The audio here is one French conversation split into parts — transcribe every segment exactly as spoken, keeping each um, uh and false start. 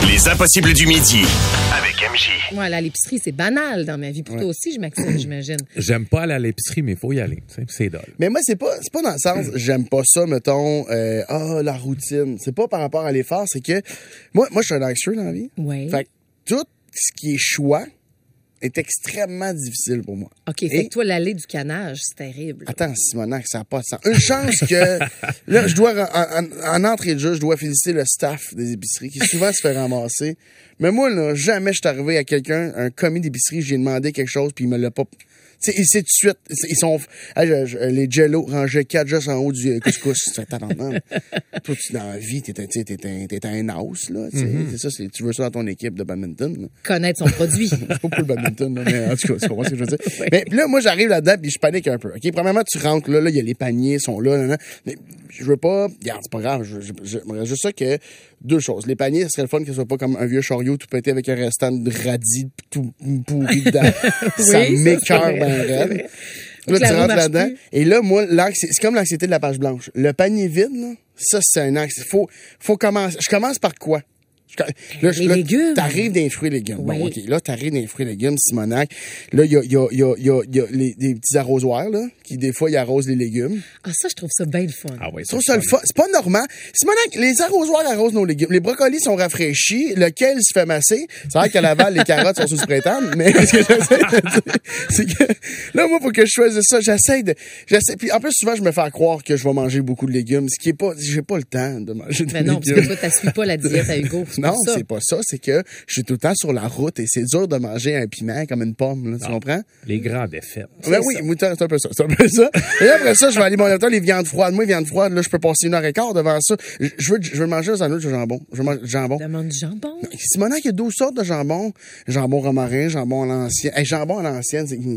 Les impossibles du midi. Avec M J. Moi, aller à l'épicerie, c'est banal dans ma vie. Pour toi Ouais. aussi, je m'accepte, j'imagine. J'aime pas aller à l'épicerie, mais il faut y aller. tu sais, C'est dole. Mais moi, c'est pas, c'est pas dans le sens, j'aime pas ça, mettons, euh, ah, la routine. C'est pas par rapport à l'effort, c'est que, moi, moi, je suis un anxieux dans la vie. Oui. Fait que tout ce qui est choix est extrêmement difficile pour moi. OK, Et- fait que toi, l'allée du canage, c'est terrible. Attends, Simonac, ça n'a pas de sens. Une chance que, là, je dois, en, en, en entrée de jeu, je dois féliciter le staff des épiceries qui souvent se fait ramasser. Mais moi, là, jamais je suis arrivé à quelqu'un, un commis d'épicerie, j'ai demandé quelque chose puis il me l'a pas. Tu sais, il sait tout de suite. Ils sont, hey, je- je- les jello rangés quatre juste en haut du couscous. Tu fais, attends, non. Toi, tu, dans la vie, t'es un, t'es un, t'es un house, là. tu sais. C'est ça, c'est, tu veux ça dans ton équipe de badminton, là. Connaître son produit. C'est pas pour le badminton, là, mais en tout cas, tu comprends ce que je veux dire. Mais puis là, moi, j'arrive là-dedans, puis je panique un peu. OK, premièrement, tu rentres là, là, il y a les paniers, sont là, là, là. Mais je veux pas. Regarde, c'est pas grave. Je, je, je, je- juste ça que deux choses. Les paniers, ce serait le fun que ce soit pas comme un vieux chariot tout pété avec un restant de radis tout pourri dedans. Ça Oui, ça, m'écoeure c'est ben vrai, c'est raide. vrai. Là, Donc, la tu roue rentres marche là-dedans. plus. Et là, moi, l'anxi- c'est comme l'anxiété de la page blanche. Le panier vide, là, ça, c'est un axe. Faut, faut commencer. Je commence par quoi? Je- Là, je- Les là, légumes. T'arrives dans les fruits et légumes. Oui. Bon, OK. Là, t'arrives dans les fruits et légumes, Simonac. Là, il y a, il y a, il y a, il y a, il y a les, des petits arrosoirs, là, qui, des fois, ils arrosent les légumes. Ah, ça, je trouve ça bien le fun. Ah ouais, Je trouve ça le fun. C'est pas normal. Simonac, les arrosoirs arrosent nos légumes. Les brocolis sont rafraîchis. Lequel se fait masser? C'est vrai qu'à Laval, les carottes sont sous printemps, mais ce que j'essaie de dire, c'est que, là, moi, faut que je choisisse ça. J'essaie de, j'essaie, puis en plus, souvent, je me fais croire que je vais manger beaucoup de légumes, ce qui est pas, j'ai pas le temps de manger des Mais non, parce légumes. que toi, t'assuis pas la diète à Hugo. C'est Non, pour ça. c'est pas ça. C'est que je suis tout le temps sur la route et c'est dur de manger un piment comme une pomme, là, tu comprends? Les grandes défaites. Ben oui, moi, c'est un peu ça. C'est un peu ça. Et après ça, je vais aller, bon, attends, les viandes froides. Moi, les viandes froides, là, je peux passer une heure et quart devant ça. Je je veux, je veux manger un sandwich de jambon. Je veux manger du jambon. Demande du jambon. Simonac, il y a douze sortes de jambon. Jambon romarin, jambon à l'ancienne. Hey, jambon à l'ancienne, c'est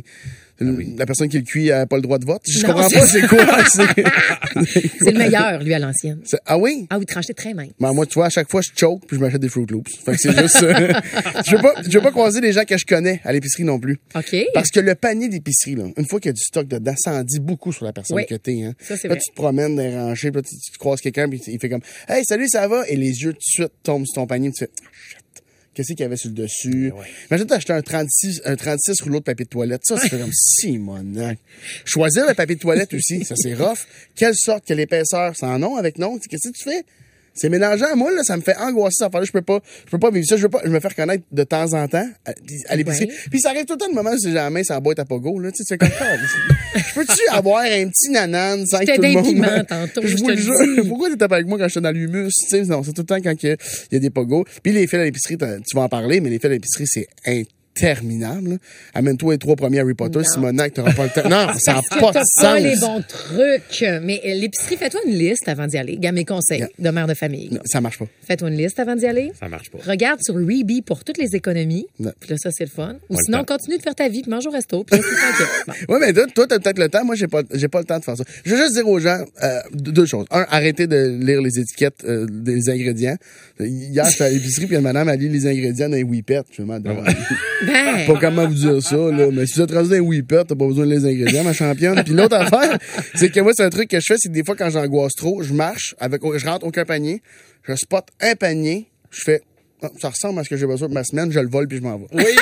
la personne qui le cuit n'a pas le droit de vote. Je Non, comprends c'est pas c'est quoi. C'est C'est le meilleur, lui, à l'ancienne. c'est- Ah oui? Ah oui, tranché très mince. Ben, moi, tu vois, à chaque fois, je choke puis je m'achète des Fruit Loops. Fait que c'est juste, euh, je veux pas, je veux pas croiser des gens que je connais à l'épicerie non plus. OK. Parce que le panier d'épicerie, là, une fois qu'il y a du stock dedans, ça en dit beaucoup sur la personne Oui. que t'es, hein. Ça, c'est Là, vrai. tu te promènes dans les rangées, puis là, tu, tu croises quelqu'un, puis il fait comme, hey, salut, ça va? Et les yeux, tout de suite, tombent sur ton panier, puis tu fais, ah, shit. Qu'est-ce qu'il y avait sur le dessus? Imagine t'acheter un trente-six, un trente-six rouleaux de papier de toilette. Ça, c'est comme Simonac. Choisir le papier de toilette aussi, ça, c'est rough. Quelle sorte, quelle épaisseur? C'est en nom avec nom? Qu'est-ce que tu fais? C'est mélangeant à moi, là, ça me fait angoisser ça. Je peux pas, je peux pas vivre ça. Je veux pas, je me faire connaître de temps en temps à, à l'épicerie. Ouais. Puis ça arrive tout le temps de moment où j'ai la main sur la boîte à pogo, là. Tu sais, c'est comme ça. Je peux-tu avoir un petit nanan sans que J'étais tout le d'un monde... piment tantôt, je je vous te le le jure. dis. Pourquoi t'étais pas avec moi quand j'étais dans l'humus? Tu sais, non, c'est tout le temps quand il y a- il y a des pogos. Puis les fils à l'épicerie, t'as- tu vas en parler, mais les fils à l'épicerie, c'est interminable, là. Amène-toi les trois premiers Harry Potter, Non. Simonac, t'auras pas le temps. Non, ça n'a Parce que pas de t'as sens. pas les bons trucs. Mais euh, l'épicerie, fais-toi une liste avant d'y aller. Regarde mes conseils Yeah. de mère de famille. Non, ça marche pas. Fais-toi une liste avant d'y aller. Ça marche pas. Regarde sur Reebee pour toutes les économies. Non. Puis là, ça, c'est le fun. Ou Pas le sinon, temps. continue de faire ta vie, puis mange au resto, puis reste tranquille. Bon. Ouais, mais toi, toi, t'as peut-être le temps. Moi, j'ai pas, j'ai pas le temps de faire ça. Je veux juste dire aux gens, euh, deux deux choses. Un, arrêtez de lire les étiquettes, euh, des ingrédients. Hier, j'étais à l'épicerie, puis une madame a lu les ingrédients d'un Whippet. Je me demande, Ben, pas comment vous dire ça, là. Mais si vous êtes rendu dans un Whippet, t'as pas besoin de les ingrédients, ma championne. Puis l'autre affaire, c'est que moi, c'est un truc que je fais, c'est que des fois, quand j'angoisse trop, je marche avec, je rentre aucun panier, je spot un panier, je fais, ah, ça ressemble à ce que j'ai besoin pour ma semaine, je le vole puis je m'en vais. Oui!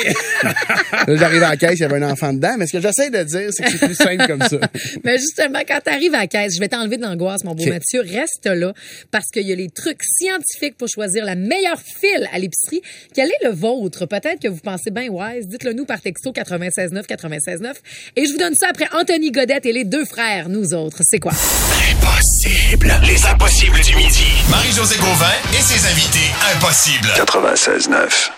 Là, j'arrive à la caisse, il y avait un enfant dedans, mais ce que j'essaie de dire, c'est que c'est plus simple comme ça. mais justement, quand t'arrives à la caisse, je vais t'enlever de l'angoisse, mon beau Ok. Mathieu. Reste là, parce qu'il y a les trucs scientifiques pour choisir la meilleure file à l'épicerie. Quel est le vôtre? Peut-être que vous pensez bien wise. Dites-le nous par texto quatre-vingt-seize neuf quatre-vingt-seize neuf. Et je vous donne ça après Anthony Godette et les deux frères, nous autres. C'est quoi? Impossible. Les impossibles du midi. Marie-Josée Gauvin et ses invités impossibles. quatre-vingt-seize neuf.